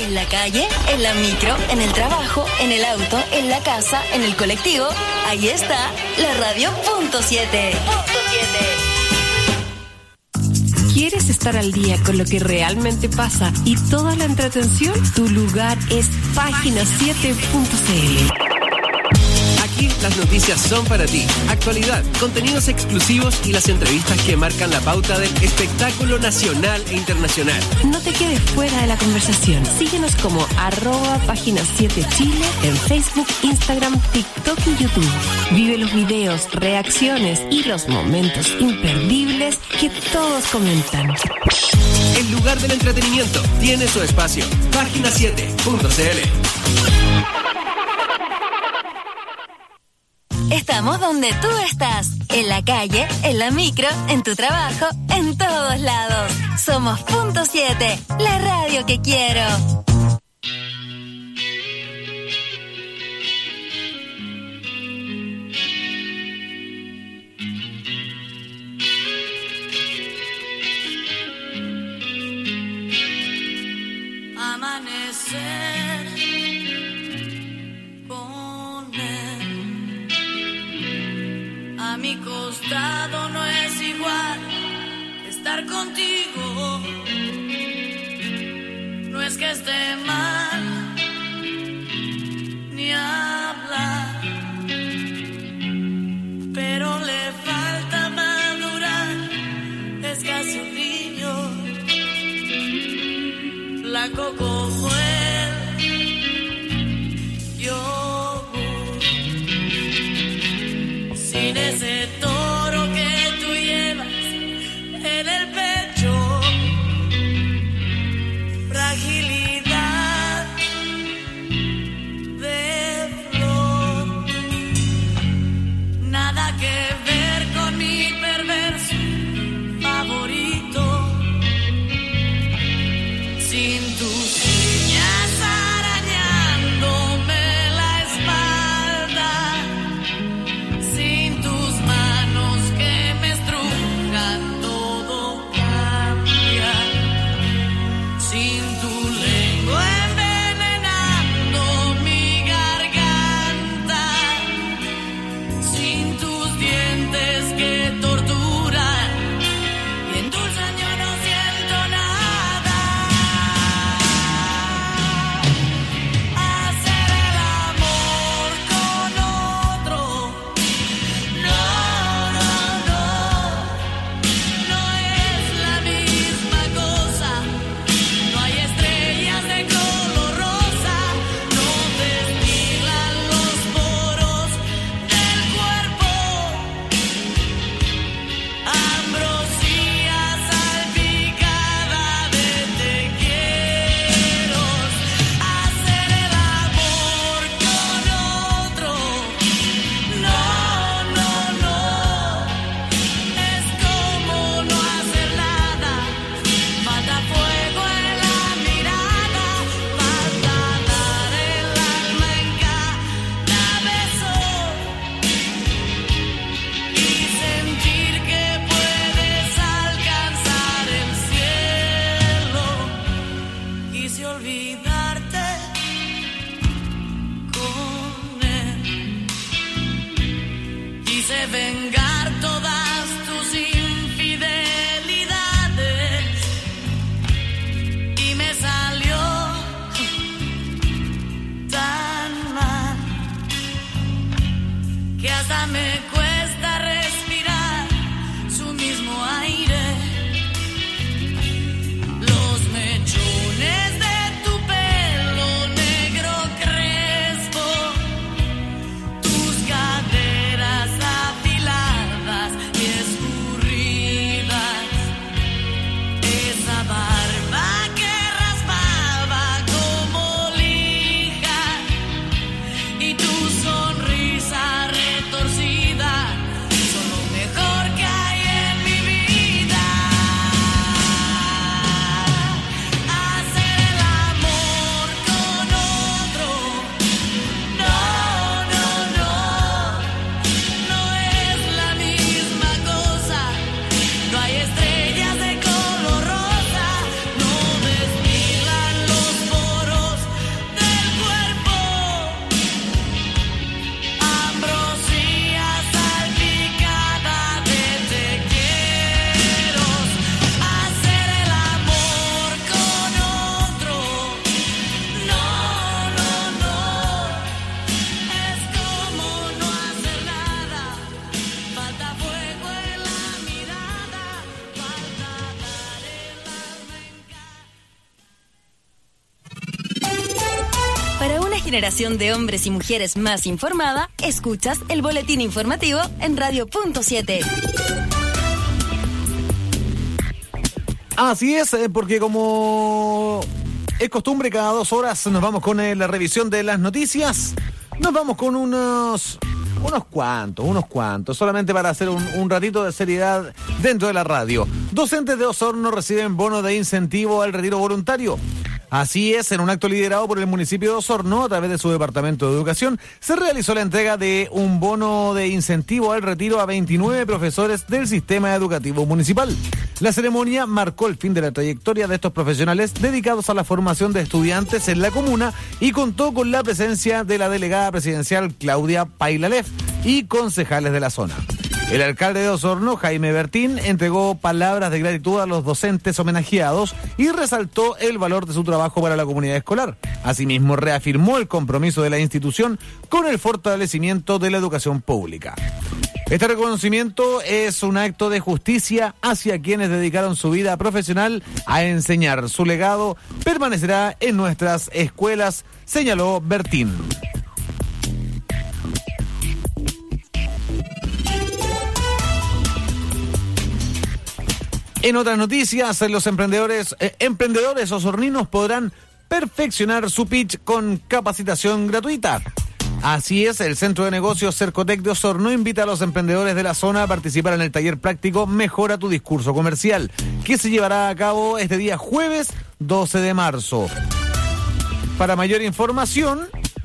En la calle, en la micro, en el trabajo, en el auto, en la casa, en el colectivo. Ahí está la radio punto 7. ¿Quieres estar al día con lo que realmente pasa y toda la entretención? Tu lugar es página7.cl. Aquí las noticias son para ti. Actualidad, contenidos exclusivos y las entrevistas que marcan la pauta del espectáculo nacional e internacional. No te quedes fuera de la conversación. Síguenos como @página7chile en Facebook, Instagram, TikTok y YouTube. Vive los videos, reacciones y los momentos imperdibles que todos comentan. El lugar del entretenimiento tiene su espacio. Página7.cl. Estamos donde tú estás, en la calle, en la micro, en tu trabajo, en todos lados. Somos Punto 7, la radio que quiero. Amanecer, a mi costado no es igual estar contigo. No es que esté mal ni hablar, pero le falta madurar. Es casi un niño, blanco como él. Sin ese toro que tú llevas en el pecho, fragilidad de flor, nada que ver con mi perverso favorito, sin tus uñas arañándome la espalda, sin tus manos que me estrujan, todo cambia, sin tu lengua envenenando mi garganta, sin tus dientes que torturan generación de hombres y mujeres más informada, escuchas el boletín informativo en Radio.7. Así es, porque como es costumbre, cada 2 horas nos vamos con la revisión de las noticias. Nos vamos con unos cuantos, solamente para hacer un ratito de seriedad dentro de la radio. Docentes de Osorno reciben bono de incentivo al retiro voluntario. Así es, en un acto liderado por el municipio de Osorno, a través de su departamento de educación, se realizó la entrega de un bono de incentivo al retiro a 29 profesores del sistema educativo municipal. La ceremonia marcó el fin de la trayectoria de estos profesionales dedicados a la formación de estudiantes en la comuna y contó con la presencia de la delegada presidencial Claudia Pailalef y concejales de la zona. El alcalde de Osorno, Jaime Bertín, entregó palabras de gratitud a los docentes homenajeados y resaltó el valor de su trabajo para la comunidad escolar. Asimismo, reafirmó el compromiso de la institución con el fortalecimiento de la educación pública. Este reconocimiento es un acto de justicia hacia quienes dedicaron su vida profesional a enseñar. Su legado permanecerá en nuestras escuelas, señaló Bertín. En otras noticias, los emprendedores osorninos podrán perfeccionar su pitch con capacitación gratuita. Así es, el Centro de Negocios Cercotec de Osorno invita a los emprendedores de la zona a participar en el taller práctico Mejora tu discurso comercial, que se llevará a cabo este día jueves 12 de marzo. Para mayor información,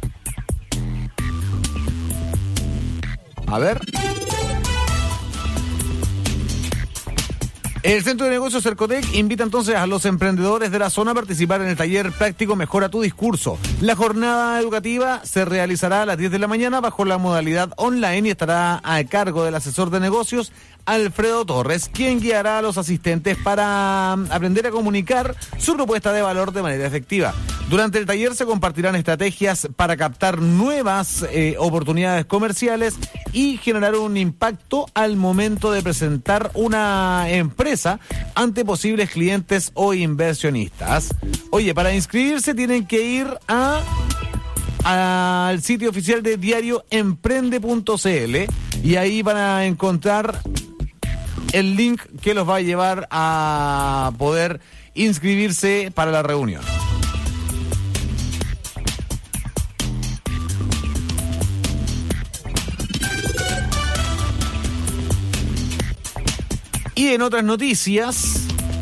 el Centro de Negocios Cercotec invita entonces a los emprendedores de la zona a participar en el taller práctico Mejora tu discurso. La jornada educativa se realizará a las 10 de la mañana bajo la modalidad online y estará a cargo del asesor de negocios Alfredo Torres, quien guiará a los asistentes para aprender a comunicar su propuesta de valor de manera efectiva. Durante el taller se compartirán estrategias para captar nuevas oportunidades comerciales y generar un impacto al momento de presentar una empresa ante posibles clientes o inversionistas. Oye, para inscribirse tienen que ir al sitio oficial de diarioemprende.cl y ahí van a encontrar el link que los va a llevar a poder inscribirse para la reunión. Y en otras noticias,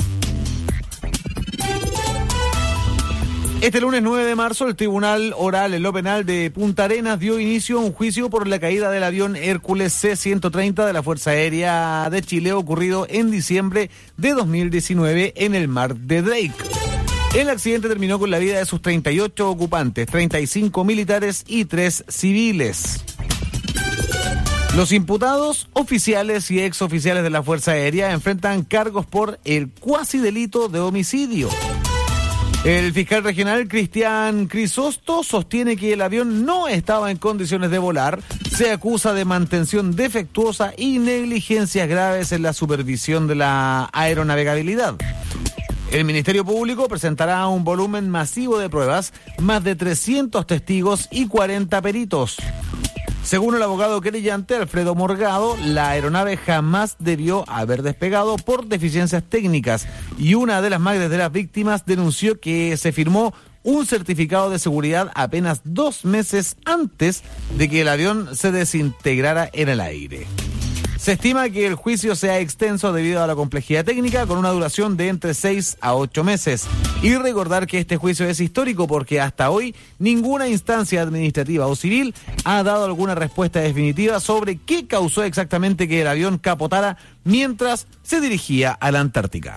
este lunes 9 de marzo, el Tribunal Oral en lo Penal de Punta Arenas dio inicio a un juicio por la caída del avión Hércules C-130 de la Fuerza Aérea de Chile, ocurrido en diciembre de 2019 en el mar de Drake. El accidente terminó con la vida de sus 38 ocupantes, 35 militares y 3 civiles. Los imputados, oficiales y exoficiales de la Fuerza Aérea, enfrentan cargos por el cuasi delito de homicidio. El fiscal regional Cristian Crisosto sostiene que el avión no estaba en condiciones de volar, se acusa de mantención defectuosa y negligencias graves en la supervisión de la aeronavegabilidad. El Ministerio Público presentará un volumen masivo de pruebas, más de 300 testigos y 40 peritos. Según el abogado querellante Alfredo Morgado, la aeronave jamás debió haber despegado por deficiencias técnicas y una de las madres de las víctimas denunció que se firmó un certificado de seguridad apenas 2 meses antes de que el avión se desintegrara en el aire. Se estima que el juicio sea extenso debido a la complejidad técnica, con una duración de entre 6 a 8 meses. Y recordar que este juicio es histórico porque hasta hoy ninguna instancia administrativa o civil ha dado alguna respuesta definitiva sobre qué causó exactamente que el avión capotara mientras se dirigía a la Antártica.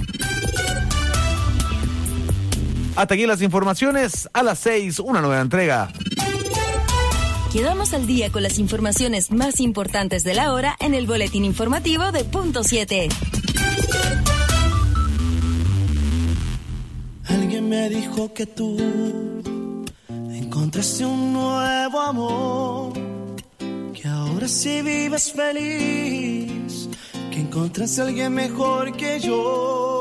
Hasta aquí las informaciones. A las 6, una nueva entrega. Quedamos al día con las informaciones más importantes de la hora en el boletín informativo de Punto 7. Alguien me dijo que tú encontraste un nuevo amor, que ahora sí vives feliz, que encontraste a alguien mejor que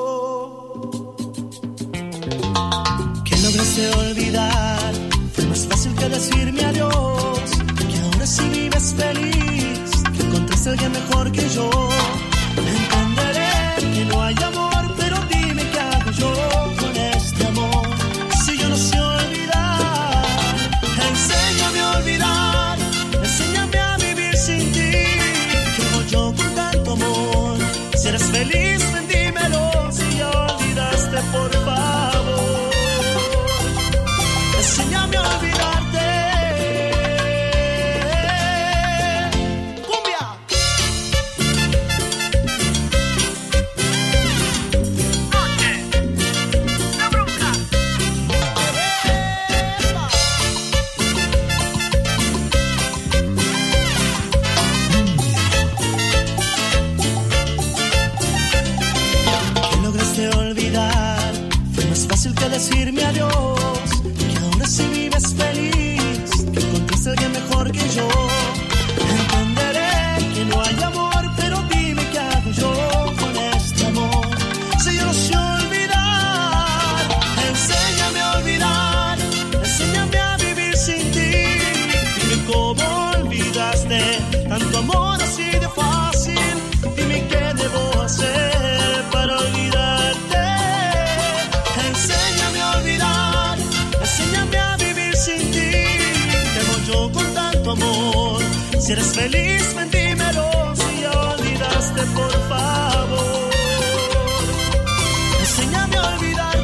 yo, que lograste olvidar, fue más fácil fácil que decirme adiós, que ahora sí vives feliz, que encontraste a alguien mejor que yo. Entenderé que no hay amor, pero dime qué hago yo con este amor. Si yo no sé olvidar, enséñame a olvidar, enséñame a vivir sin ti. ¿Qué hago yo con tanto amor? Si eres feliz, ven, dímelo. Si ya olvidaste, por favor, enséñame a olvidarte. ¡Cumbia! ¡La bronca! Que lograste olvidar, fue más fácil que decirme adiós, que ahora sí vives feliz, que encontraste a alguien mejor que yo. Entenderé que no hay amor, pero dime qué hago yo con este amor. Si yo no sé olvidar, enséñame a olvidar, enséñame a vivir sin ti. Dime cómo olvidaste tanto amor así de fácil. Dime qué debo hacer para olvidarte. Enséñame a olvidar, enséñame a vivir sin ti. ¿Qué hago yo con tanto amor? Si eres feliz, ven, dímelo. Si ya olvidaste, por favor, enséñame a olvidarte.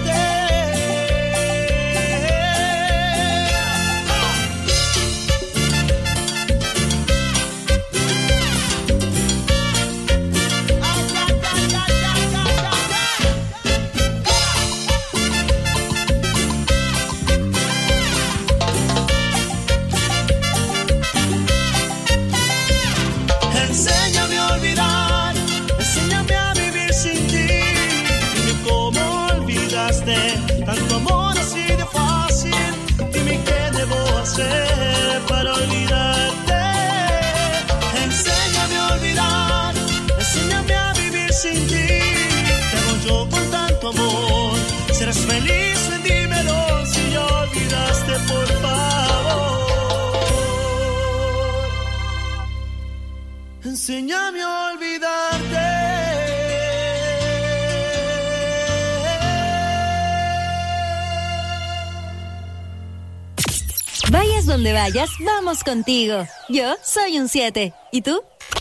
Enséñame a olvidar, enséñame a vivir sin ti. Dime cómo olvidaste tanto amor así de fácil. Dime qué debo hacer para olvidarte. Enséñame a olvidar, enséñame a vivir sin ti. ¿Qué hago yo con tanto amor? Si eres feliz, ven, dímelo. Si ya olvidaste, por favor, enséñame a olvidarte. Vayas donde vayas, vamos contigo. Yo soy un 7. ¿Y tú?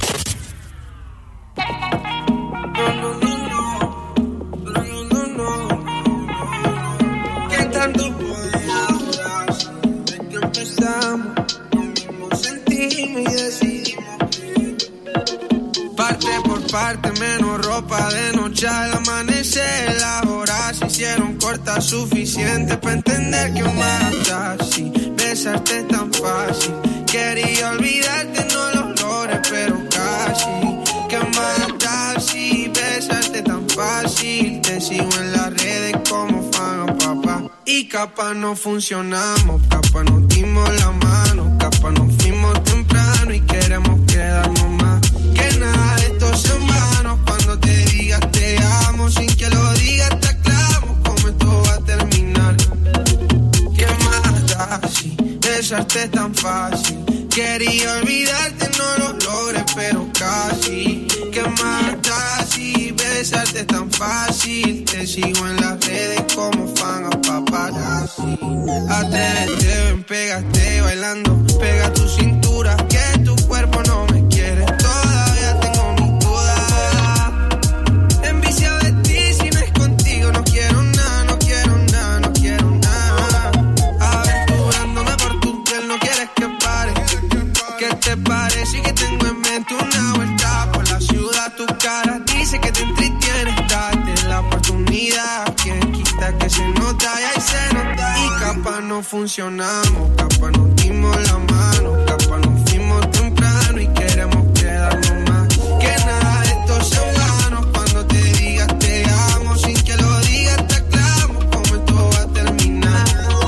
¿Qué tanto podía durar? Desde que empezamos, lo mismo sentimos y decidimos. Parte por parte, menos ropa de noche al amanecer. Las horas se hicieron cortas, suficiente para entender que un mata así. Besarte es tan fácil. Quería olvidarte, no lo logré, pero casi. Que mata así, besarte tan fácil. Te sigo en las redes como fan a papá. Y capaz no funcionamos, capaz nos dimos la mano, capaz nos fuimos temprano y queremos quedarnos más. Que nada de esto es en vano. Cuando te digas te amo, sin que lo digas te aclamo cómo esto va a terminar. ¿Qué más da si besarte es tan fácil? Quería olvidarte, no lo logré, pero casi. ¿Qué más da si besarte es tan fácil? Te sigo en las redes como fan a paparazzi. Atrévete, ven, pégate bailando. Pega tu cintura, que tu cuerpo no me quiere. Todavía tengo mis dudas. Enviciado de ti, si no es contigo no quiero nada, no quiero nada, no quiero nada. Aventurándome por tu piel, no quieres que pare. ¿Qué te parece que tengo en mente una vuelta por la ciudad? Tu cara dice que te entretienes, date la oportunidad. Quien quita que se nota y ahí se nota. Y capaz no funcionamos, capaz nos dimos la mano, capaz nos fuimos temprano y queremos quedarnos más. Que nada de esto es en vano. Cuando te digas te amo, sin que lo digas te aclamo cómo esto va a terminar.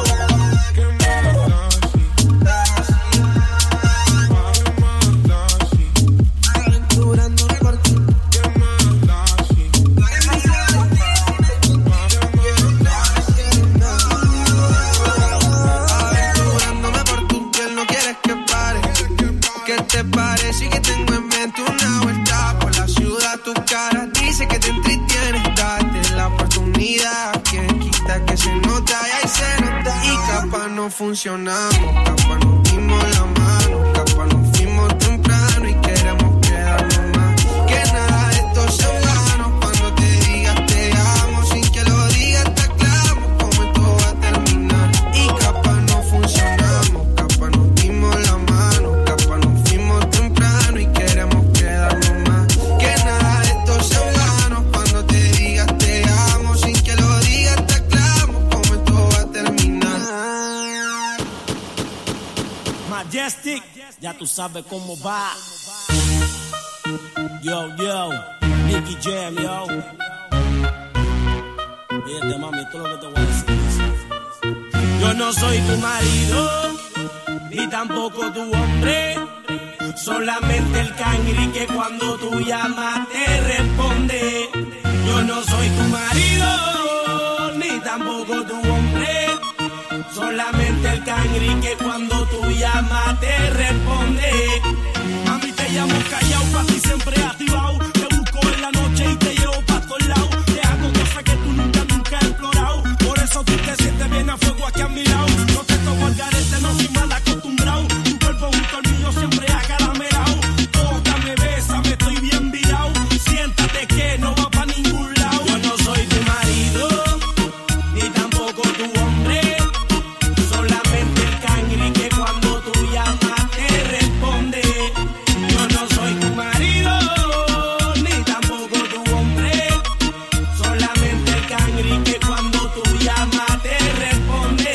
Aventurándome por ti. Aventurándome no funcionamos, capaz nos dimos la mano, capaz nos fuimos temprano y queremos quedarnos más. Que nada de esto sea en vano, cuando te digas te amo, sin que lo digas te aclamo cómo esto va a terminar. Y capaz no funcionamos, capaz nos dimos la mano, capaz nos fuimos temprano y queremos quedarnos más. Que nada de esto sea en vano, cuando te digas te amo, sin que lo digas te aclamo cómo esto va a terminar. Majestic, ya tú sabes cómo va. Yo, Nicky Jam, yo. Fíjate, mami, esto es lo que te voy a decir. Yo no soy tu marido, ni tampoco tu hombre. Solamente el cangri que cuando tú llamas te responde. Yo no soy tu marido, ni tampoco tu hombre. Solamente el cangri que cuando tú llamas te responde. Mami, te llamo callado, pa' ti siempre activado. Te busco en la noche y te llevo pa' todos lados. Te hago cosas que tú nunca has explorado. Por eso tú te sientes bien a fuego aquí a mi lado. No te tomo el garete, no soy mal acostumbrado. Tu cuerpo junto al mío siempre acaramelado. Tócame, bésame, estoy bien virado. Siéntate que no va pa' ningún lado. Yo no soy tu marido, ni tampoco tu hombre. Solamente el cangri que cuando tú llamas te responde. Yo no soy tu marido, ni tampoco tu hombre. Solamente el cangri que cuando tú llamas te responde.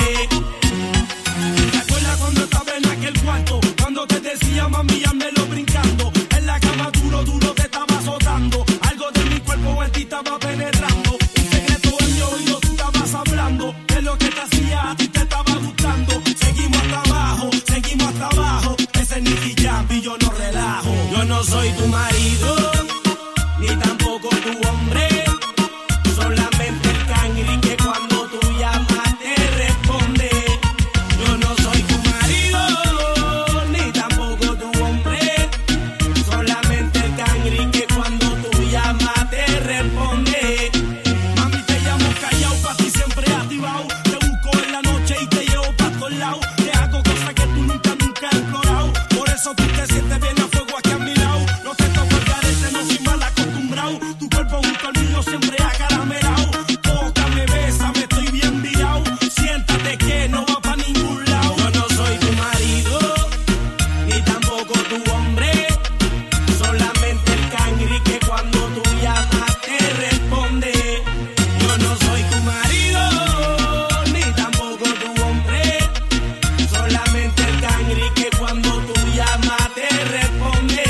¿Te acuerdas cuando estaba en aquel cuarto? Cuando te decía mami, llámelo brincando. En la cama duro te estaba azotando. Algo de mi cuerpo en ti estaba penetrando. Un secreto en mi oído tú estabas hablando. De lo que te hacía a ti te estaba gustando. Seguimos hasta abajo. Ese es Nicky Jam y yo no relajo. Yo no soy tu marido, ni tampoco tu hombre. Solamente el cangri que cuando tú llamas te responde. Yo no soy tu marido, ni tampoco tu hombre. Solamente el cangri que cuando tú llamas te responde. Mami, te llamo callado, pa' ti siempre activado. Te busco en la noche y te llevo pa' todos lados. Te hago cosas que tú nunca has explorado. Por eso tú te sientes bien a fuego aquí a mi lado. No te toco el garete, no soy mal acostumbrado. Tu cuerpo junto al mío siempre acaramelado. Tócame, bésame, estoy bien virado. Siéntate que no va pa' ningún lado. Yo no soy tu marido, ni tampoco tu hombre. Solamente el cangri que cuando tú llamas te responde. Yo no soy tu marido, ni tampoco tu hombre. Solamente el cangri que cuando tú llamas te responde.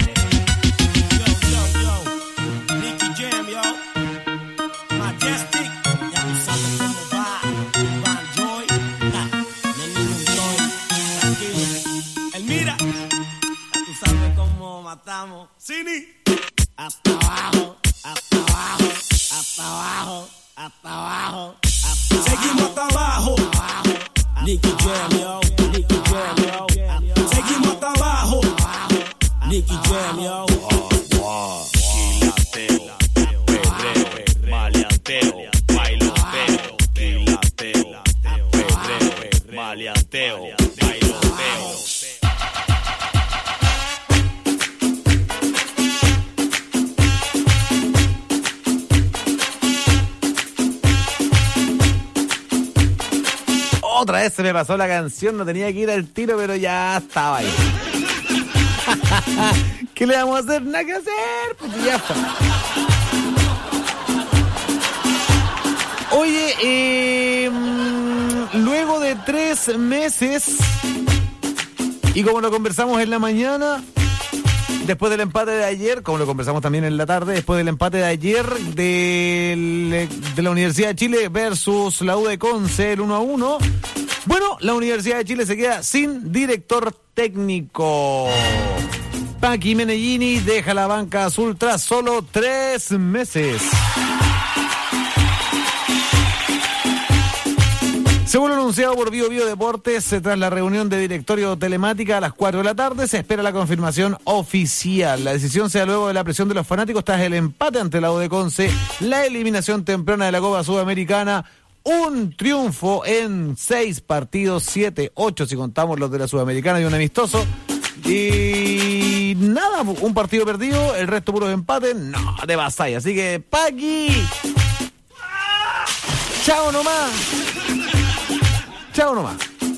Yo, Nicky Jam, yo. Majestic, ya tú sabes cómo va. Van Joy, Nelly Montoy, tranquilo. El mira, ya tú sabes cómo matamos. Cini, hasta abajo, hasta abajo, hasta abajo, hasta abajo, hasta abajo. Seguimos hasta abajo. Nicky Jam, yo. Nicky Jam, yo. Seguimos hasta abajo. Nicky Jam, yo. Quilateo, perreo, maleanteo, bailoteo, quilateo, perreo, maleanteo, bailoteo. Otra vez se me pasó la canción, no tenía que ir al tiro, pero ya estaba ahí. ¿Qué le vamos a hacer? Nada que hacer, pues ya está. Oye, luego de 3 meses, y como lo conversamos en la mañana, después del empate de ayer, como lo conversamos también en la tarde, después del empate de ayer de la Universidad de Chile versus la U de Conce, el 1-1, bueno, la Universidad de Chile se queda sin director técnico. Paqui Menellini deja la banca azul tras solo 3 meses. Según lo anunciado por Bio Deportes, tras la reunión de directorio telemática a las 4 de la tarde, se espera la confirmación oficial. La decisión se da luego de la presión de los fanáticos tras el empate ante la U de Conce, la eliminación temprana de la Copa Sudamericana, un triunfo en 6 partidos, 7, 8 si contamos los de la Sudamericana y un amistoso. Y nada, un partido perdido, el resto puros empates, no, de vasalla. Así que, Paqui, chao nomás. Chao nomás.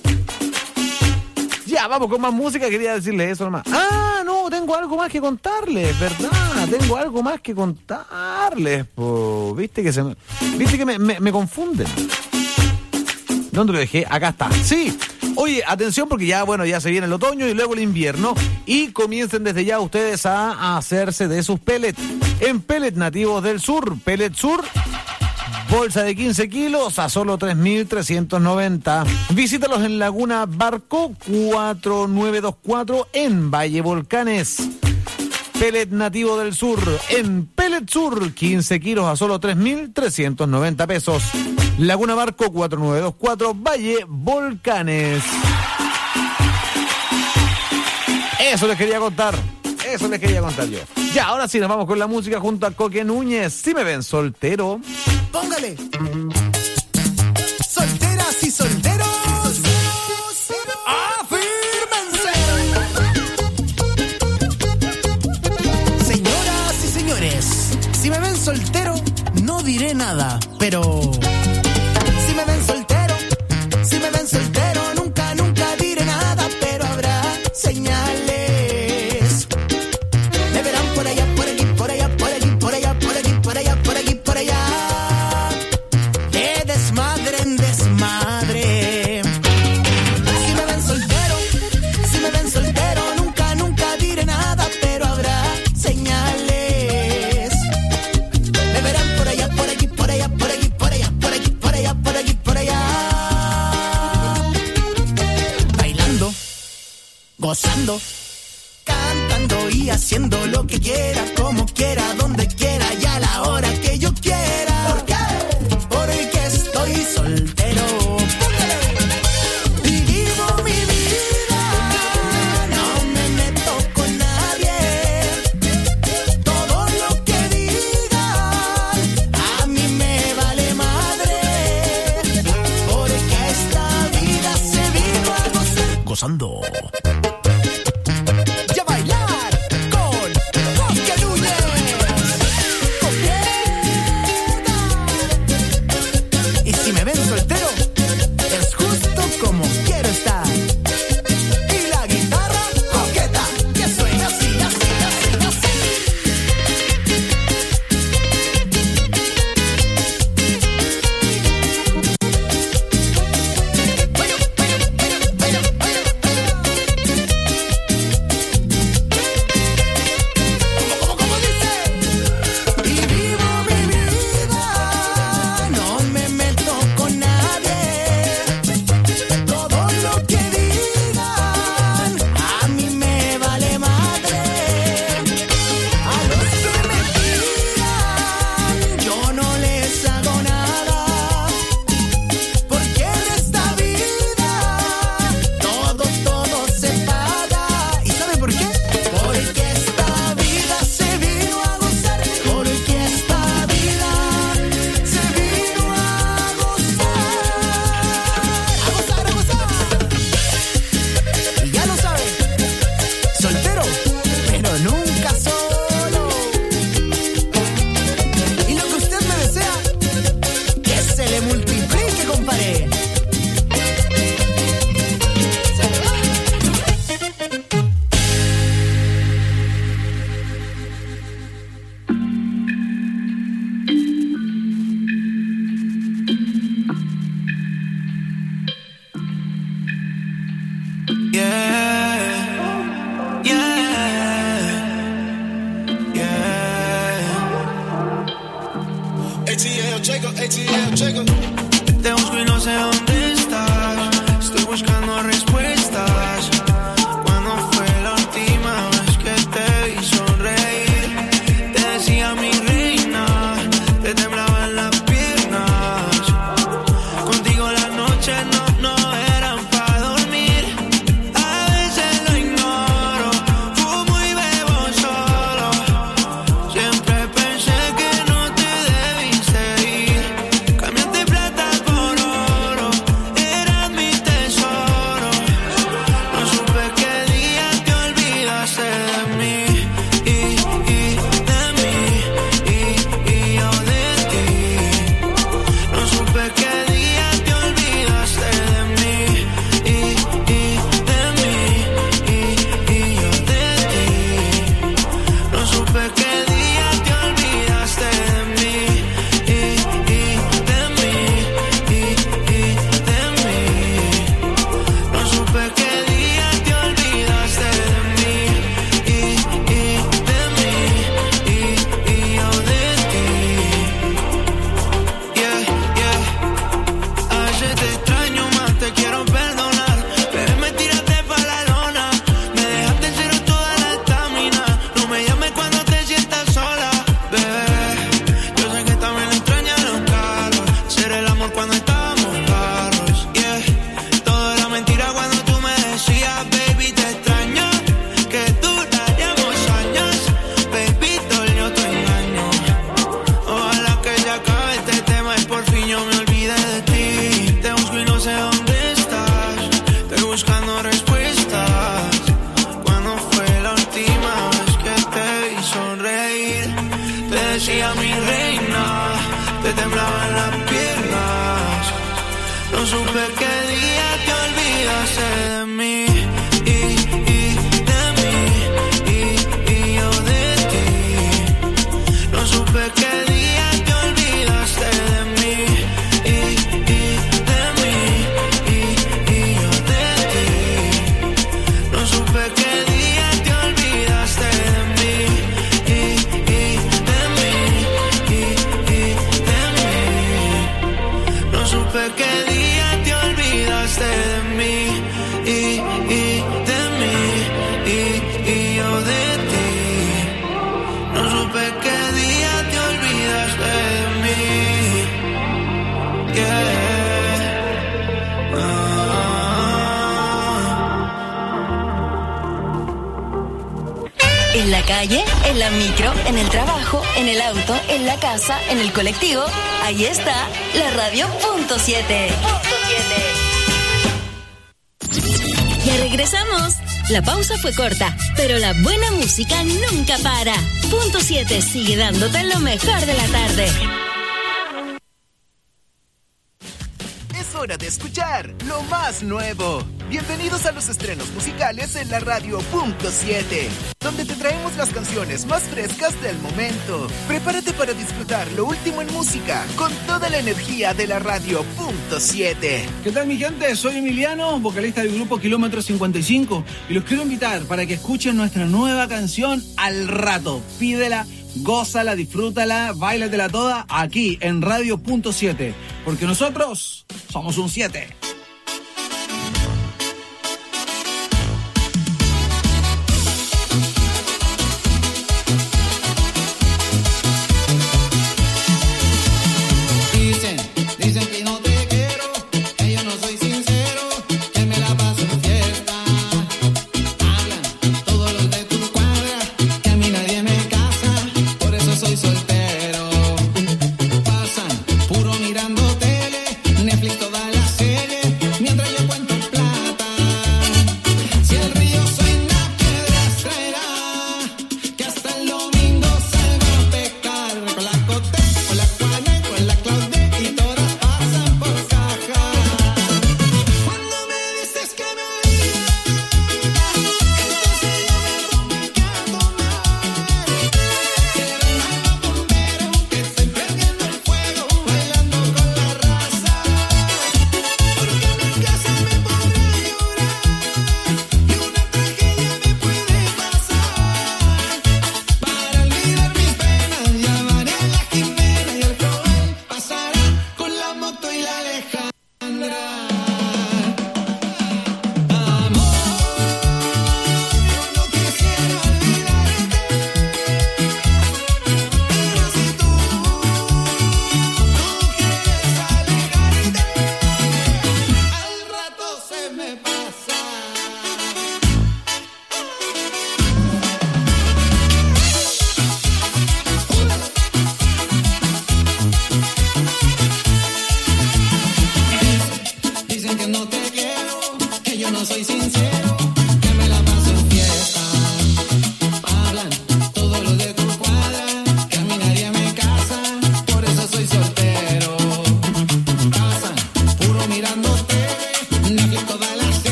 Ya, vamos con más música, quería decirles eso nomás. Ah, no, tengo algo más que contarles, ¿verdad? Tengo algo más que contarles, po. Viste que me confunden. ¿Dónde lo dejé? Acá está. Sí. Oye, atención porque ya se viene el otoño y luego el invierno y comiencen desde ya ustedes a hacerse de sus pellets. En Pellets Nativos del Sur, Pellet Sur, bolsa de 15 kilos a solo 3.390. Visítalos en Laguna Barco 4924 en Valle Volcanes. Pellet Nativo del Sur, en Pellet Sur, 15 kilos a solo 3.390 pesos. Laguna Barco 4924, Valle Volcanes. Eso les quería contar yo. Ya, ahora sí nos vamos con la música junto a Coque Núñez. Si me ven soltero, póngale. Solteras y solteros, afírmense. Señoras y señores, si me ven soltero, no diré nada, pero si me ven soltero, nunca diré nada, pero habrá señales. Me verán por allá, por allí, por allá, por allí, por allá, por aquí, por allá, por aquí, por allá. De desmadre en desmadre. Si me ven soltero, nunca diré nada, pero habrá señales. Me verán por allá, por aquí, por allá, por aquí, por allá, por aquí, por allá, por aquí, por allá. Bailando, gozando, cantando y haciendo lo que quiera, como quiera, donde quiera y a la hora que yo quiera. ¿Por qué? Porque estoy soltero. Y vivo mi vida, no me meto con nadie. Todo lo que digan a mí me vale madre, porque esta vida se vino a gozar. Gozando. Y a bailar con Coque Núñez. Y si me ven soltero, es justo como quiero estar. Y la guitarra coqueta, que suena así, así, así, así. ¿Cómo dice? Y vivo mi vida, no me meto con nadie. Todo lo que digan a mí me vale madre. A los que me tiran yo no les hago nada, porque en esta vida todo se paga. ¿Y sabe por qué? Porque esta vida se vino a gozar, porque esta vida se vino a gozar, a gozar. Y ya lo sabe, soltero, pero nunca solo. Y lo que usted me desea, que se le multiplique, compadre. Te busco y no sé dónde estás. Estoy buscando respuestas. ¿Cuándo fue la última vez que te vi sonreír? Te decía mi reina, te temblaban las piernas. Contigo las noches no eran para dormir. A veces lo ignoro, fumo y bebo solo. Siempre pensé que no te debiste ir. Cambiaste plata sonreír. Te decía mi reina, te temblaban las piernas. No supe qué día te olvidaste de mí. ¿Qué día te olvidaste de mí? De mí, y yo de ti. No supe qué día te olvidaste de mí. De mí, de mí. No supe qué día te olvidaste de mí. De mí, y yo de ti. No supe qué día te olvidaste de mí. En la calle, en la micro, en el trabajo, en el auto, en la casa, en el colectivo, ahí está la radio punto 7. Ya regresamos. La pausa fue corta, pero la buena música nunca para. Punto 7 sigue dándote lo mejor de la tarde. Es hora de escuchar lo más nuevo. Bienvenidos a los estrenos musicales en la radio punto 7, donde te traemos las canciones más frescas del momento. Prepárate para disfrutar lo último en música con toda la energía de la radio punto 7. ¿Qué tal, mi gente? Soy Emiliano, vocalista del grupo Kilómetro 55, y los quiero invitar para que escuchen nuestra nueva canción Al Rato. Pídela, gózala, disfrútala, báilatela toda aquí en radio punto 7, porque nosotros somos un 7. Dicen que no te quiero, que yo no soy sincero, que me la paso en fiesta. Hablan todos los de tu cuadra, que a mí nadie me casa, por eso soy soltero. Pasan puro mirando tele, Netflix todas las series,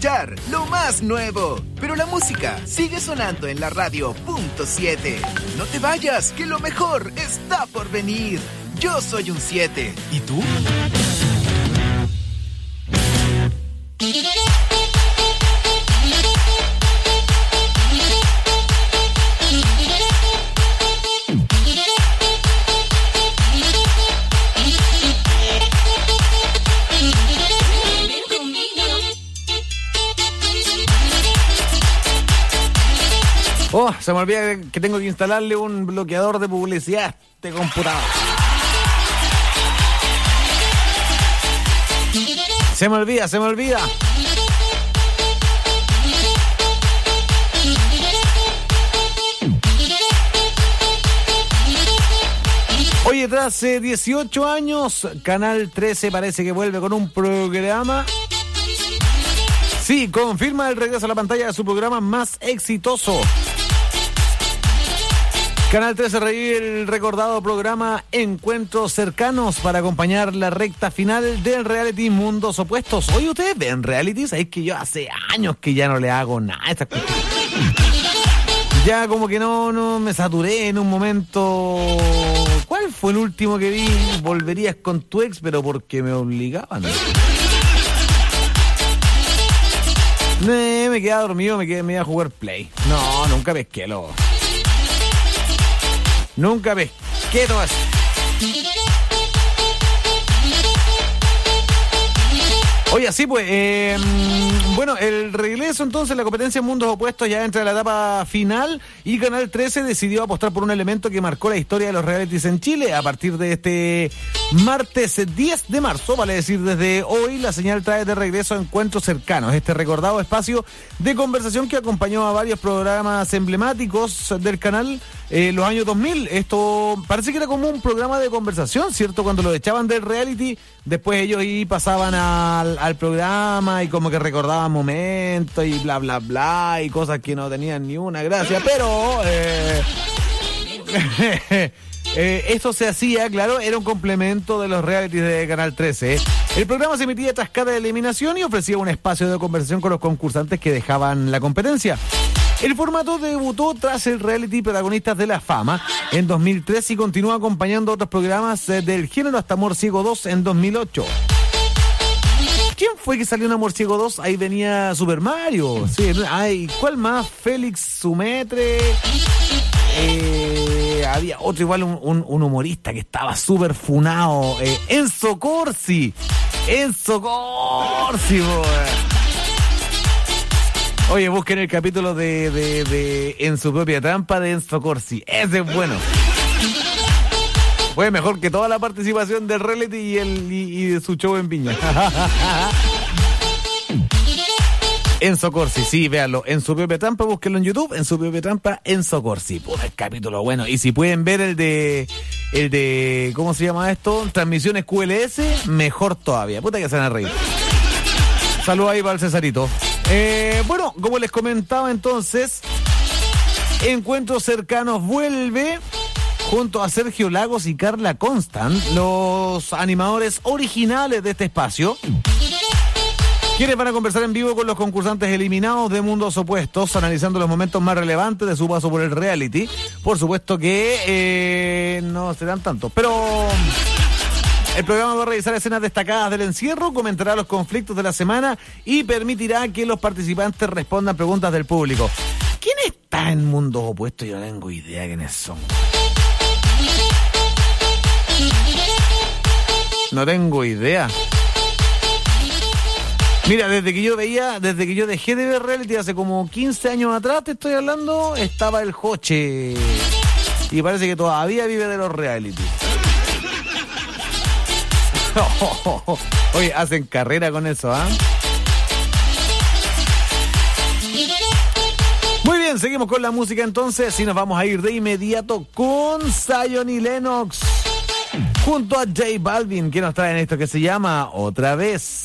escuchar lo más nuevo. Pero la música sigue sonando en la radio .7. No te vayas, que lo mejor está por venir. Yo soy un 7. ¿Y tú? Oh, se me olvida que tengo que instalarle un bloqueador de publicidad a este computador. Se me olvida. Oye, tras 18 años, Canal 13 parece que vuelve con un programa. Sí, confirma el regreso a la pantalla de su programa más exitoso. Canal 13 revive el recordado programa Encuentros Cercanos para acompañar la recta final del reality Mundos Opuestos. Oye, ¿ustedes ven realities? Es que yo hace años que ya no le hago nada a estas cuestiones. Ya como que no me saturé en un momento. ¿Cuál fue el último que vi? Volverías con tu ex, pero porque me obligaban. Me quedaba dormido, me iba a jugar Play. No, nunca pesqué, loco. Nunca pesqué todo eso. Oye, así pues, bueno, el regreso entonces, la competencia Mundos Opuestos ya entra en la etapa final y Canal 13 decidió apostar por un elemento que marcó la historia de los realities en Chile. A partir de este martes 10 de marzo, vale decir desde hoy, la señal trae de regreso a Encuentros Cercanos, este recordado espacio de conversación que acompañó a varios programas emblemáticos del canal los años 2000. Esto parece que era como un programa de conversación, ¿cierto? Cuando lo echaban del reality, después ellos ahí pasaban al programa y como que recordaban momentos y bla, bla, bla, y cosas que no tenían ni una gracia, pero esto se hacía, claro, era un complemento de los realities de Canal 13. El programa se emitía tras cada eliminación y ofrecía un espacio de conversación con los concursantes que dejaban la competencia. El formato debutó tras el reality Protagonistas de la Fama en 2003 y continúa acompañando otros programas del género hasta Amor Ciego 2 en 2008. ¿Quién fue que salió en Amor Ciego 2? Ahí venía Super Mario. Sí, ay, ¿cuál más? Félix Sumetre. Había otro igual, un humorista que estaba súper funado. Enzo Corsi. Oye, busquen el capítulo de En su propia trampa de Enzo Corsi. Ese es bueno. Fue mejor que toda la participación del reality y de su show en Viña. Enzo Corsi, sí, véanlo. En su propia trampa, búsquenlo en YouTube. En su propia trampa, Enzo Corsi. Puta, el capítulo bueno. Y si pueden ver el de, ¿cómo se llama esto? Transmisiones QLS, mejor todavía. Puta que se van a reír. Saludos ahí para el Cesarito. Bueno, como les comentaba entonces, Encuentros Cercanos vuelve junto a Sergio Lagos y Carla Constant, los animadores originales de este espacio, quienes van a conversar en vivo con los concursantes eliminados de Mundos Opuestos, analizando los momentos más relevantes de su paso por el reality. Por supuesto que no serán tantos, pero el programa va a revisar escenas destacadas del encierro, comentará los conflictos de la semana y permitirá que los participantes respondan preguntas del público. ¿Quién está en Mundos Opuestos? Yo no tengo idea quiénes son. No tengo idea. Mira, desde que yo dejé de ver reality hace como 15 años atrás, te estoy hablando, estaba el Joche. Y parece que todavía vive de los reality. Oye, hacen carrera con eso, ¿ah? Muy bien, seguimos con la música entonces y nos vamos a ir de inmediato con Zion y Lennox junto a J Balvin, que nos traen esto que se llama Otra Vez.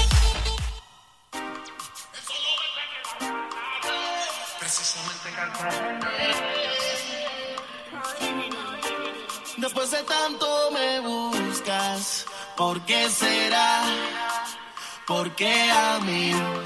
Después de tanto me buscas, ¿por qué será? ¿Por qué a mí?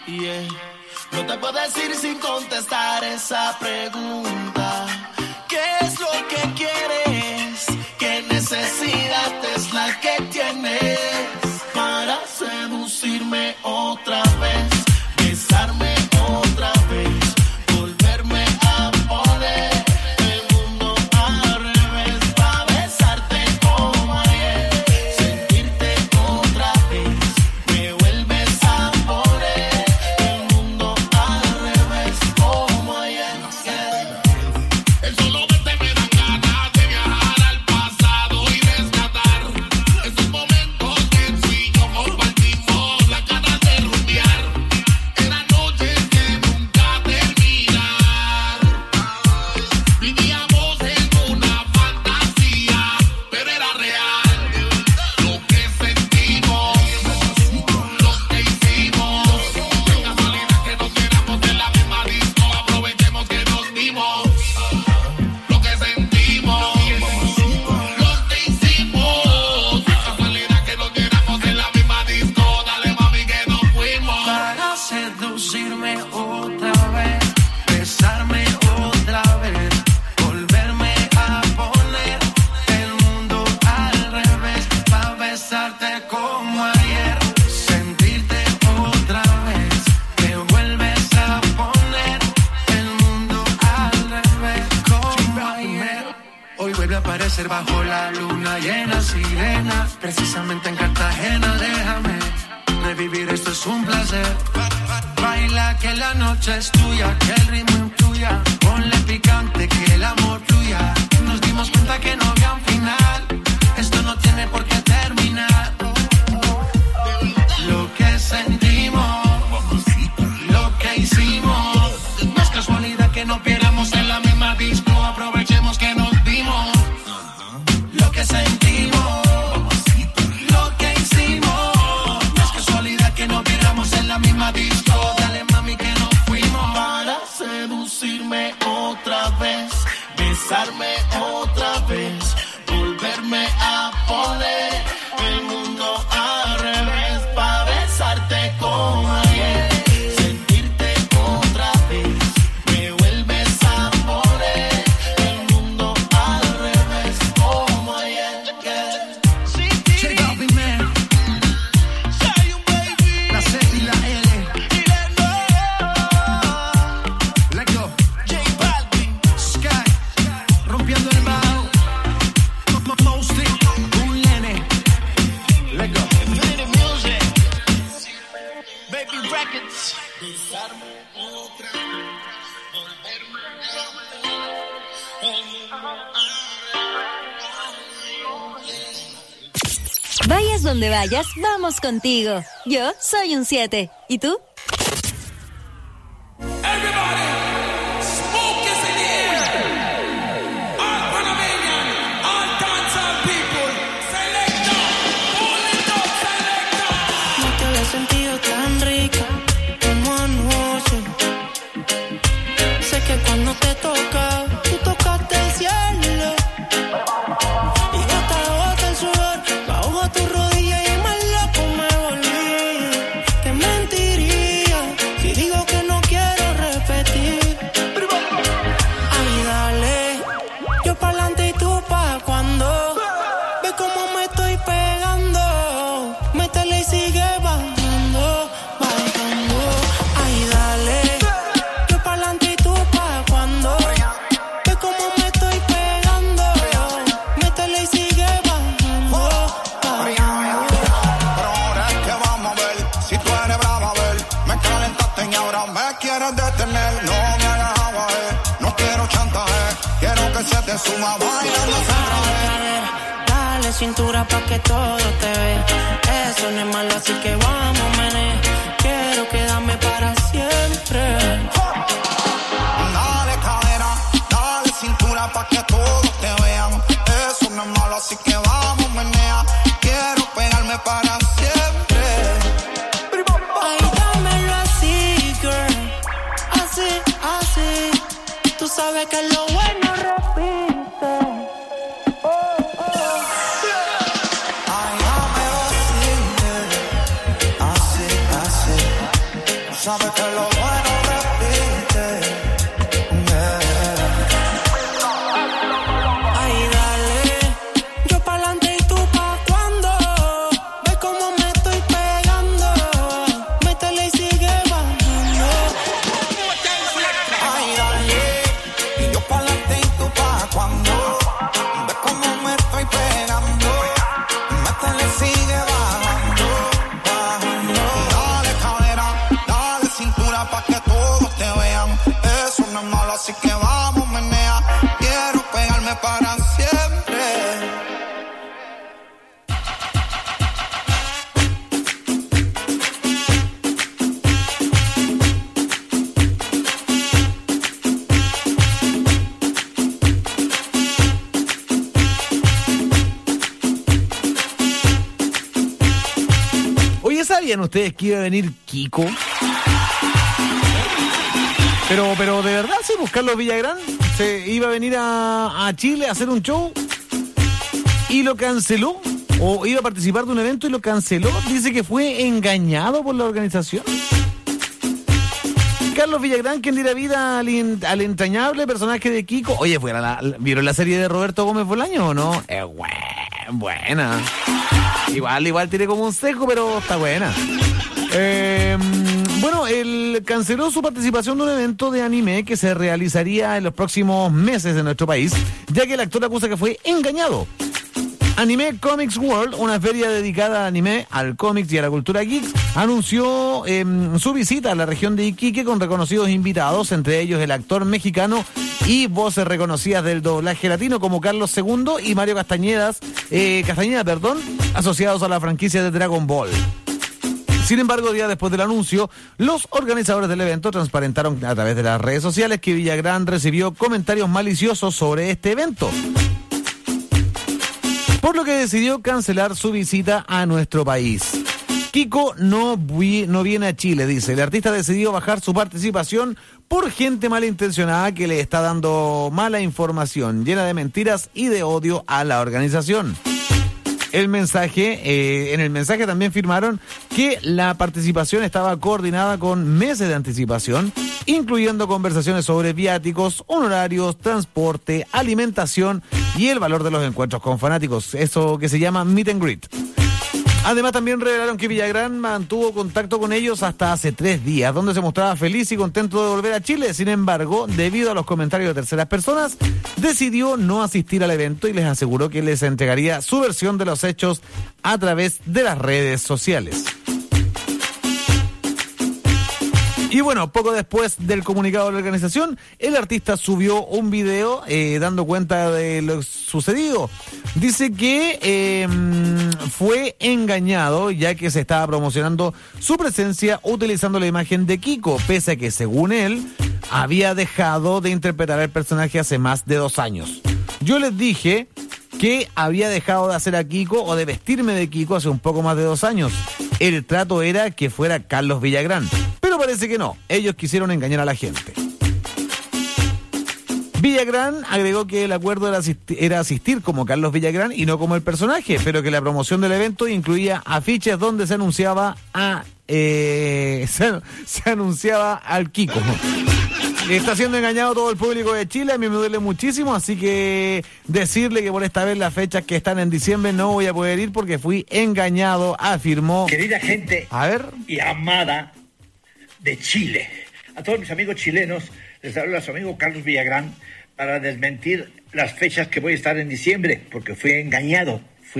Yeah. No te puedo decir sin contestar esa pregunta. ¿Qué es lo que quieres? ¿Qué necesidad es la que tienes para seducirme otra vez? Besarme otra vez, volverme a poner el mundo al revés, para besarte como ayer, sentirte otra vez, me vuelves a poner el mundo al revés como ayer. El solo verte me da ganas de viajar al pasado y rescatar esos momentos que tú y yo compartimos, las ganas de rumbear. Eran noches que nunca terminan. Vivíamos en una fantasía, pero era real. Lo que sentimos, lo que hicimos. Qué casualidad que nos quedamos en la misma disco. Aprovechemos que nos dimos. Lo que sentimos, lo que hicimos. Qué casualidad que nos quedamos en la misma disco. Dale mami que nos fuimos. Para seducirme otra vez, besarme otra vez, volverme a poner el mundo al revés, para besarte como ayer, sentirte otra vez, me vuelves a poner el mundo al revés como ayer. Hoy vuelve a aparecer bajo la luna llena, sirena, precisamente en Cartagena. Déjame revivir, esto es un placer. Baila que la noche es tuya, que el ritmo influya, ponle picante que el amor fluya. Nos dimos cuenta que no había un final, esto no tiene por qué terminar. Lo que sentimos, lo que hicimos, no es casualidad que nos viéramos en la misma disco. Aprovechemos que nos dimos. Lo que sentimos, lo que hicimos, no es casualidad que nos viéramos en la misma disco. Dale mami que nos fuimos. Para seducirme otra vez, besarme otra vez, volverme a poner el mundo al revés, para besarte como ayer, sentirte otra vez, me vuelves a poner el mundo al revés como ayer. Check out mi man, la C y la L. Let go. J Balvin, Sky, rompiendo el bajo. Mostly, un nene. Let go. Infinity Music, Baby Records. Besarme otra vez, volverme a poner. Vayas donde vayas, vamos contigo. Yo soy un 7. ¿Y tú? No te había sentido tan rica como anoche. Sé que cuando te toca, tú tocaste el cielo. Y gota a gota el sudor bajo tu rodilla y más loco me volví. Te mentiría si digo que no quiero repetir. Ay, dale, yo pa'lante y tú pa' cuando. Ve cómo me estoy pegando. Métele y sigue bajando, bajando. Ay, dale, yo pa'lante y tú pa' cuando. Ve cómo me estoy pegando. Métele y sigue bajando, bajando. Pero ahora es que vamos a ver si tú eres brava, a ver. Me calentaste y ahora me quieres detener. No me hagas agua, no quiero chantaje. Quiero que se te suma bailando otra vez. Dale cintura pa' que todo te ve. Eso no es malo, así que vamos, mané. Quiero quedarme para siempre. Dale cadera, dale cintura pa' que todos te vean. Eso no es malo, así que vamos, menea. Quiero pegarme para siempre. Ay, dámelo así, girl. Así, así. Tú sabes que lo bueno repite. Ay, dámelo así, así, así. sabes que lo bueno repite. Ay, dale, yo pa'lante y tú pa' cuando. Ve cómo me estoy pegando. Métele y sigue bajando. Ay, dale, y yo pa'lante y tú pa' cuando. Ve cómo me estoy pegando. Métele, sigue bajando, bajando. Dale cadera, dale cintura pa' que todos te vean. Eso no es malo, así que vamos, menea. Quiero pegarme para siempre. Oye, ¿sabían ustedes que iba a venir Kiko? Pero de verdad, sí, pues Carlos Villagrán se iba a venir a Chile a hacer un show y lo canceló, o iba a participar de un evento y lo canceló. Dice que fue engañado por la organización. Carlos Villagrán, quien diera vida al entrañable personaje de Kiko. Oye, ¿vieron la serie de Roberto Gómez Bolaño o no? Es buena. Igual tiré como un seco, pero está buena. Bueno, él canceló su participación de un evento de anime que se realizaría en los próximos meses en nuestro país, ya que el actor acusa que fue engañado. Anime Comics World, una feria dedicada al anime, al cómics y a la cultura geek, anunció su visita a la región de Iquique con reconocidos invitados, entre ellos el actor mexicano y voces reconocidas del doblaje latino como Carlos II y Mario Castañeda, asociados a la franquicia de Dragon Ball. Sin embargo, días después del anuncio, los organizadores del evento transparentaron a través de las redes sociales que Villagrán recibió comentarios maliciosos sobre este evento, por lo que decidió cancelar su visita a nuestro país. Kiko no viene a Chile, dice. El artista decidió bajar su participación por gente malintencionada que le está dando mala información, llena de mentiras y de odio a la organización. En el mensaje también firmaron que la participación estaba coordinada con meses de anticipación, incluyendo conversaciones sobre viáticos, honorarios, transporte, alimentación y el valor de los encuentros con fanáticos, eso que se llama meet and greet. Además, también revelaron que Villagrán mantuvo contacto con ellos hasta hace 3 días, donde se mostraba feliz y contento de volver a Chile. Sin embargo, debido a los comentarios de terceras personas, decidió no asistir al evento y les aseguró que les entregaría su versión de los hechos a través de las redes sociales. Y bueno, poco después del comunicado de la organización, el artista subió un video dando cuenta de lo sucedido. Dice que fue engañado, ya que se estaba promocionando su presencia utilizando la imagen de Kiko, pese a que, según él, había dejado de interpretar el personaje hace más de 2 años. Yo les dije que había dejado de hacer a Kiko o de vestirme de Kiko hace un poco más de 2 años. El trato era que fuera Carlos Villagrán, pero parece que no. Ellos quisieron engañar a la gente. Villagrán agregó que el acuerdo era asistir como Carlos Villagrán y no como el personaje, pero que la promoción del evento incluía afiches donde se anunciaba al Kiko. Está siendo engañado todo el público de Chile, a mí me duele muchísimo, así que decirle que por esta vez las fechas que están en diciembre no voy a poder ir porque fui engañado, afirmó. Querida gente y amada de Chile, a todos mis amigos chilenos, les habla su amigo Carlos Villagrán para desmentir las fechas que voy a estar en diciembre, porque fui engañado.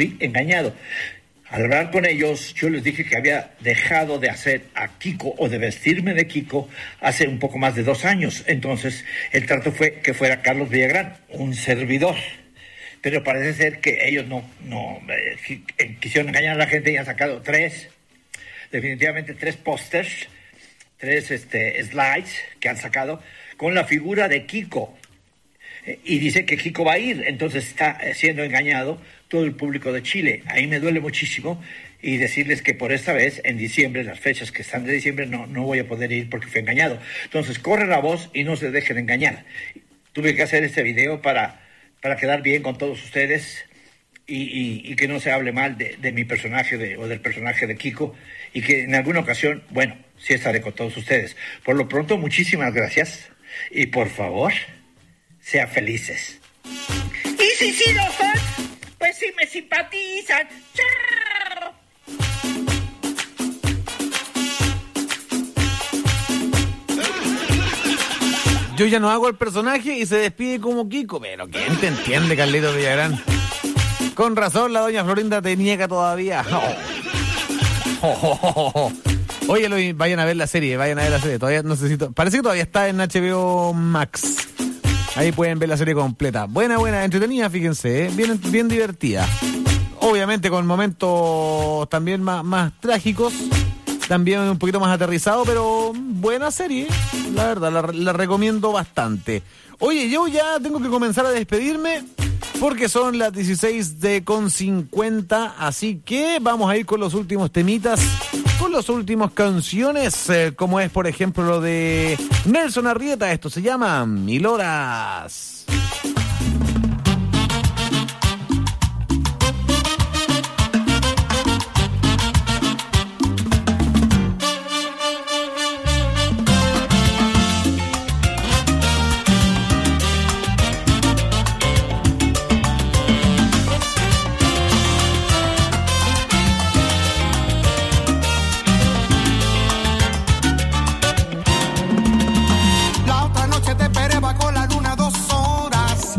Al hablar con ellos, yo les dije que había dejado de hacer a Kiko o de vestirme de Kiko hace un poco más de 2 años. Entonces, el trato fue que fuera Carlos Villagrán, un servidor. Pero parece ser que ellos no quisieron engañar a la gente y han sacado 3 pósters, 3 slides que han sacado con la figura de Kiko. Y dice que Kiko va a ir, entonces está siendo engañado todo el público de Chile. Ahí me duele muchísimo y decirles que por esta vez, en diciembre, las fechas que están de diciembre, no voy a poder ir porque fui engañado. Entonces, corre la voz y no se dejen engañar. Tuve que hacer este video para quedar bien con todos ustedes y que no se hable mal de mi personaje o del personaje de Kiko y que en alguna ocasión, bueno, sí estaré con todos ustedes. Por lo pronto, muchísimas gracias y por favor, sean felices. Y si sí lo son, pues sí me simpatizan. ¡Chao! Yo ya no hago el personaje y se despide como Kiko. Pero ¿quién te entiende, Carlito Villagrán? Con razón, la doña Florinda te niega todavía. Oye, vayan a ver la serie, Todavía necesito. Parece que todavía está en HBO Max. Ahí pueden ver la serie completa. Buena, entretenida, fíjense, bien divertida. Obviamente con momentos también más trágicos. También un poquito más aterrizado, pero buena serie. La verdad, la recomiendo bastante. Oye, yo ya tengo que comenzar a despedirme porque son las 16:50, así que vamos a ir con los últimos temitas, con las últimas canciones, como es, por ejemplo, lo de Nelson Arrieta. Esto se llama 1000 horas. La otra noche te esperé bajo la luna 2 horas.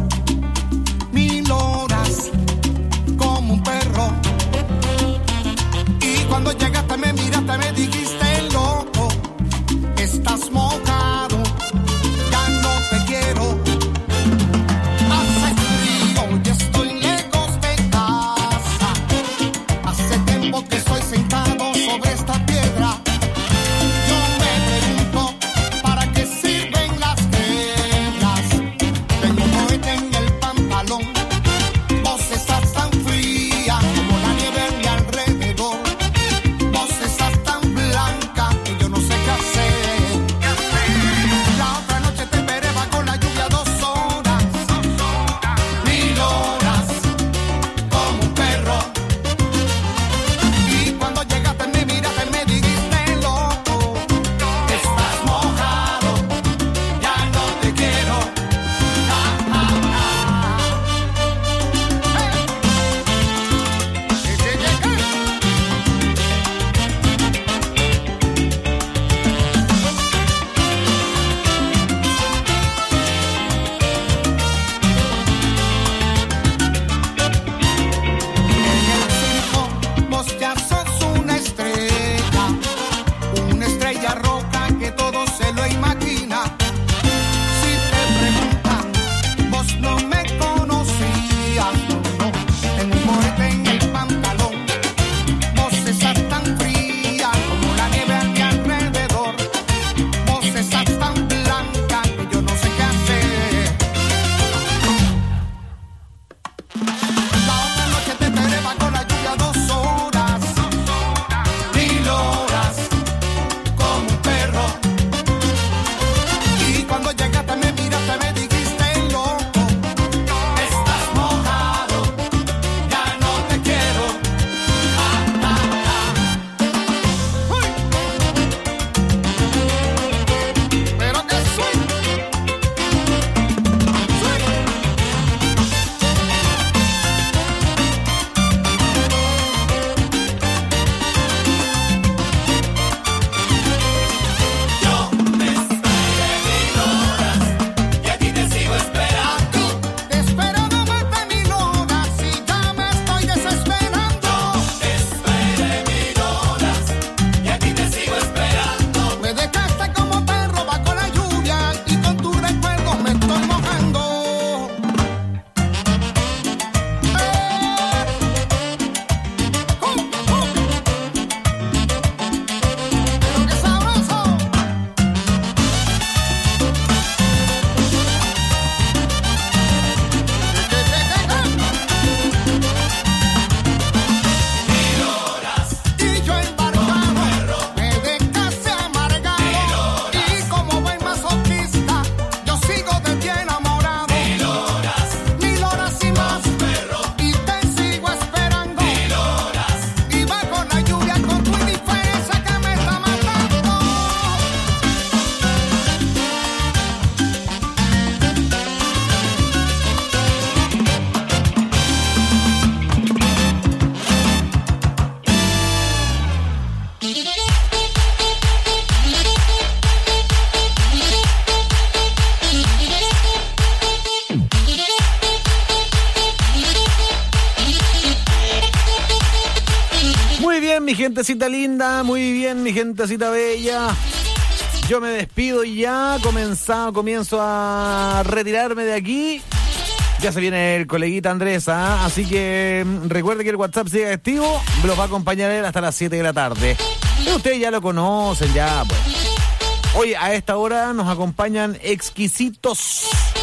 Bien, mi gentecita linda, muy bien, mi gentecita bella. Yo me despido y ya comienzo a retirarme de aquí. Ya se viene el coleguita Andrés, así que recuerde que el WhatsApp sigue activo, los va a acompañar él hasta las 7 de la tarde. Pero ustedes ya lo conocen, ya pues. Hoy a esta hora nos acompañan exquisitos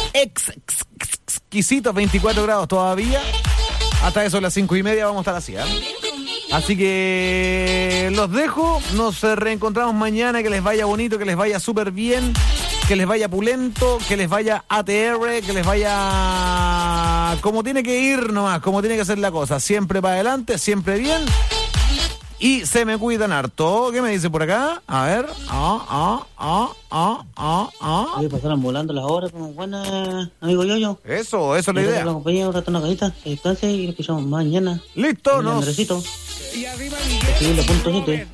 24 grados todavía. Hasta eso, a las 5:30 vamos a estar así, Así que los dejo, nos reencontramos mañana, que les vaya bonito, que les vaya súper bien, que les vaya pulento, que les vaya ATR, que les vaya como tiene que ir nomás, como tiene que ser la cosa, siempre para adelante, siempre bien, y se me cuidan harto. ¿Qué me dice por acá? A ver, Oye, pasaron volando las horas, como buena, amigo Yoyo. Eso es la idea. La compañía, un rato una cajita, que descanse y lo escuchamos mañana. Listo, nos... Andresito. .7.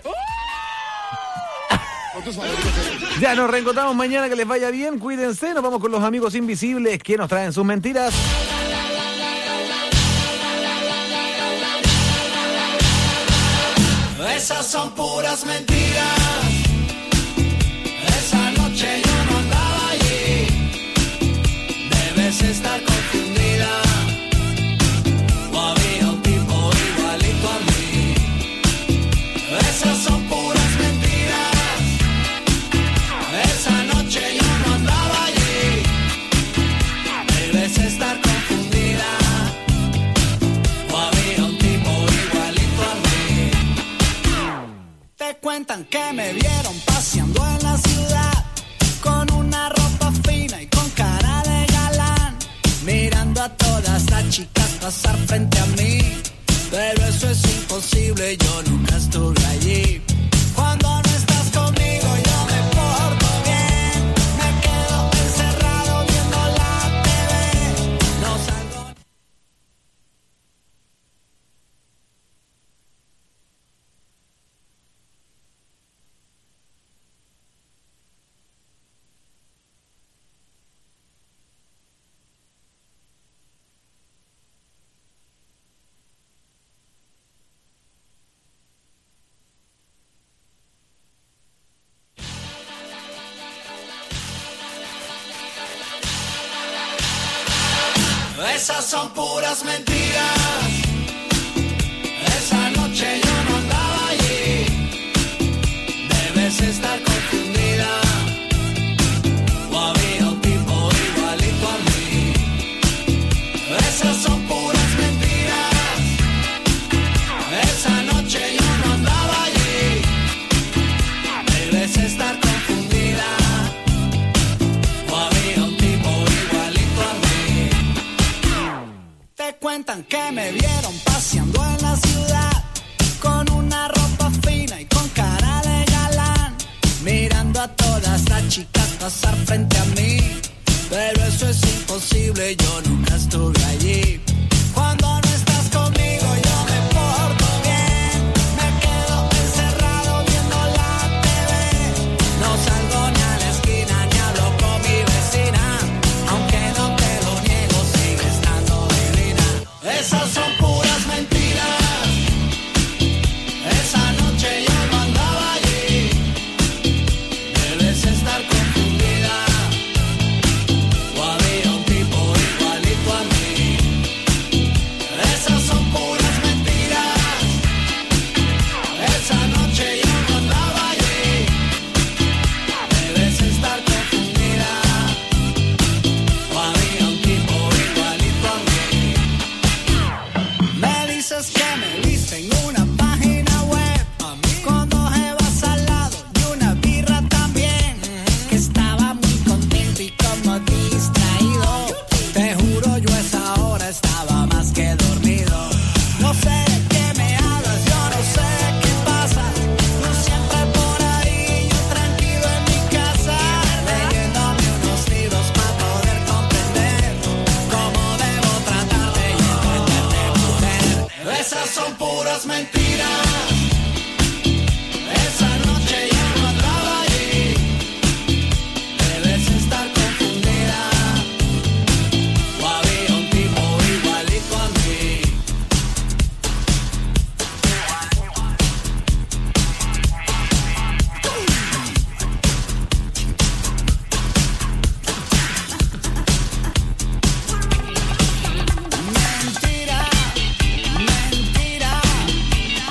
Ya nos reencontramos mañana, que les vaya bien, cuídense, nos vamos con los amigos invisibles que nos traen sus mentiras. Esas son puras mentiras. Esa noche yo no andaba allí. Debes estar confundida. O había un tipo igualito a mí. Esas son puras mentiras. Esa noche yo no andaba allí. Debes estar confundida. O había un tipo igualito a mí. Te cuentan que me vieron paseando en la ciudad con una ropa fina y con cara de galán, mirando a todas las chicas pasar frente a mí. Pero eso es imposible, yo nunca estuve allí. Cuando no estás conmigo yo me porto bien, me quedo encerrado viendo la TV. No salgo. Esas son puras mentiras. Esa noche yo no andaba allí. Debes estar confundida. O había un tipo igualito a mí. Esas son puras mentiras. Esa noche yo no andaba allí. Debes estar confundida. O había un tipo igualito a mí. Te cuentan que me vieron paseando en la ciudad con una ropa fina y con cara de galán, mirando a todas las chicas pasar frente a mí. Pero eso es imposible, yo nunca estuve allí. Cuando no estás conmigo yo me porto bien, me quedo encerrado viendo la TV. No salgo ni a la esquina ni hablo con mi vecina. Aunque no te lo niego, sigue estando divina. Esas son puras mentiras. Esa noche yo no andaba allí. Debes estar confundida. O había un tipo igualito a mí. Esas son puras mentiras. Esa noche yo no andaba allí. Debes estar confundida. O había un tipo igualito a mí. Me dices que me viste en una página web con 2 evas al lado y una birra también. Que estaba muy contento y como distraído. Te juro yo a esa hora estaba más que dormido. No sé de qué me hablas, yo no sé qué pasa. Tú siempre por ahí, yo tranquilo en mi casa, leyéndome unos libros para poder comprender cómo debo tratarte y entenderte, mujer. Esas son puras mentiras.